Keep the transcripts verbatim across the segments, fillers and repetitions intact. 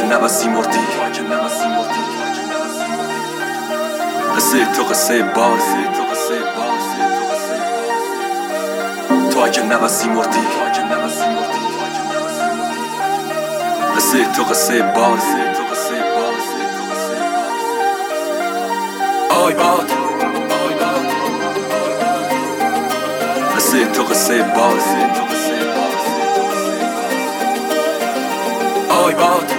نبسی مردی، قصه تو قصه باز، تو اگه نبسی مردی، قصه تو قصه باز، آی باد، قصه تو قصه باز، آی باد،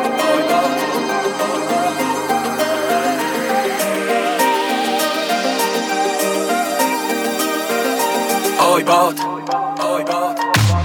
آی باد، آی باد.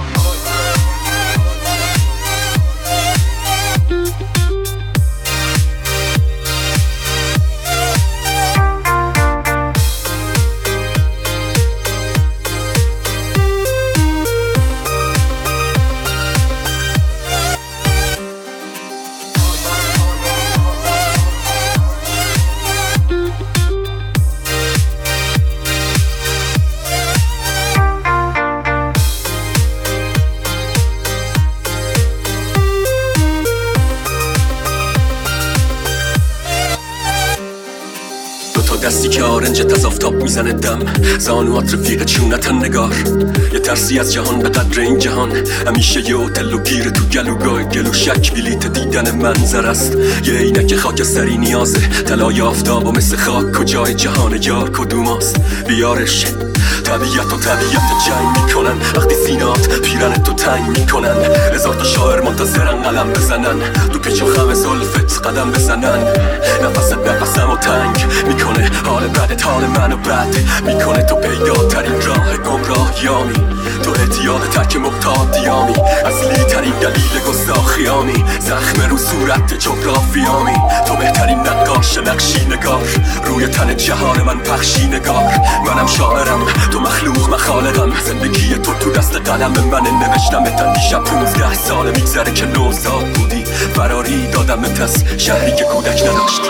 دستی که آرنجت از آفتاب میزنه دم، زانوات رفیق چونتن نگار. یه ترسی از جهان به قدر این جهان، همیشه یه هتل و گیره تو گلوگاه گلو شک بلیت دیدن منظر است. یه عینک خاکستری نیازه، طلای آفتاب و مثل خاک کجای جهان یار کدوماست. بیارش طبیعت و طبیعت جنگ میکنن، وقتی سینات پیرن تو تنگ میکنن. هزار تا شاعر منتظرن قلم بزنن، تو پیچ و خم زلفت قدم بزنن. نفست نفسم و تنگ میکنه، حال بدت حال منو بد میکنه. تو پیداترین راه گمراهیامی، تو اعتیاد ترک مبتادیامی، اصلی ترین دلیل گستاخیامی، زخم رو صورت جغرافیامی. تو بهترین نقاش نقشی نگار، روی تن جهان من پخشی نگار. منم شاعرم تو مخلوق مخالقم، زندگی تو تو دست قلم من نوشتم. تا دیشب پونزده سال میگذره که نوزاد بودی، فراری دادمت از شهری که کودک نداشت.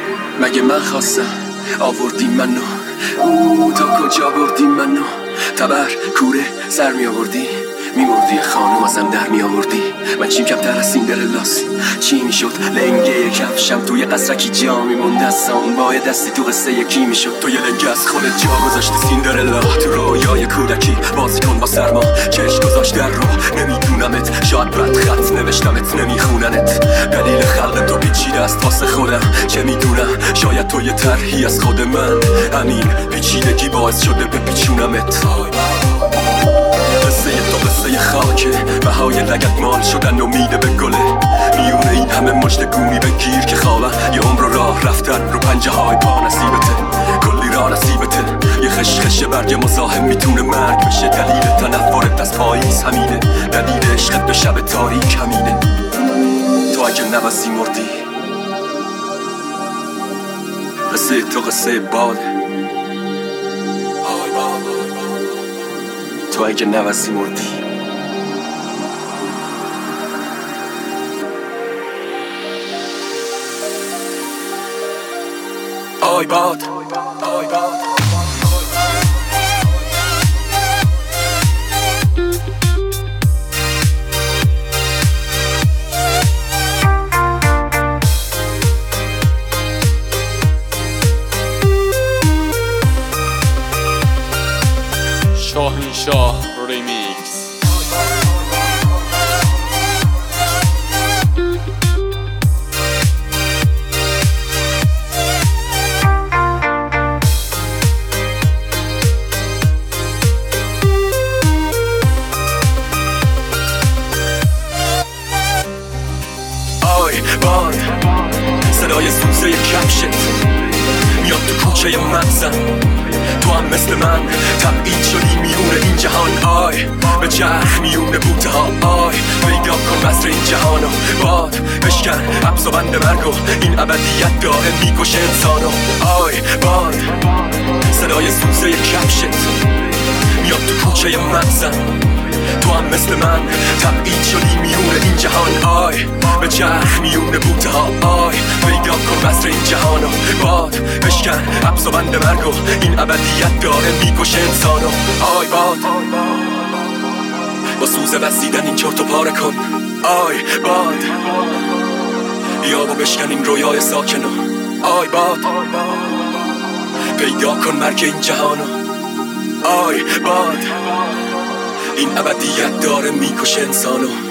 مگه من خواستم آوردی منو، او تا کجا بردی منو؟ تبر کوره سر می آوردی، می مردی خانم ازم در می آوردی. من چیم کمتر از سیندرلاس، چی می شد لنگه کفشم توی قصرکی جا می موند دستام، با یه دستی تو قصه یکی می شد. تو یه لنگه از خودت جا گذاشتی سیندرلا، تو رویای کودکی بازی کن با سرما. چشم گذاشت در رو نمیدونمت، شاید بد خط نوشتمت نمیخوننت. دلیل خلق تو پیچیده است واسه خودم، چه میدونم شاید تو یه طرحی از خود من. همین پیچیدگی باعث شده بپیچونمت. قصه تو قصه خاکه، بهای لگت مال شدن امیده به گله. میونه این همه مجد گونی بگیر که خوابم، یه عمر راه رفتن رو پنجه های پا نصیبته. کلی راه نصیبته، یه خشخش برگ مزاحم میتونه مرگ بشه. دلیل تنفرت از پاییز همینه، دلیل عشقت به شب تاریک همینه. تو اگه نبسی مردی، قصه تو قصه باده. تو اگه نوسی مردی، آی باد، آی باد. شاهنشاه ریمیکس. آی باد، صدای سوزه کفشت میاد تو کوچه مغزم. تو هم مثل من تبعید شدی میونه این جهان. آی به چرخ میونه بوته ها، آی پیدا کن بسر این جهانو. باد بشکن حبس و بند مرگ و این ابدیت داره میکشه انسانو. آی باد، صدای سوزه کفشت میاد تو کوچه مغزم. تو هم مثل من تبعید شدی میونه این جهان. آی به چرخ میونه بوته ها، آی پیدا کن بسر این جهانو. باد بشکن حبس و بند مرگ و این ابدیت داره میکشه انسانو. آی باد، با سوزه وزیدن این چرت و پاره کن. آی باد، بیا و بشکن این رویای ساکنو. آی باد پیدا کن مرگ این جهانو. آی باد این ابدیت داره میکشه انسانو.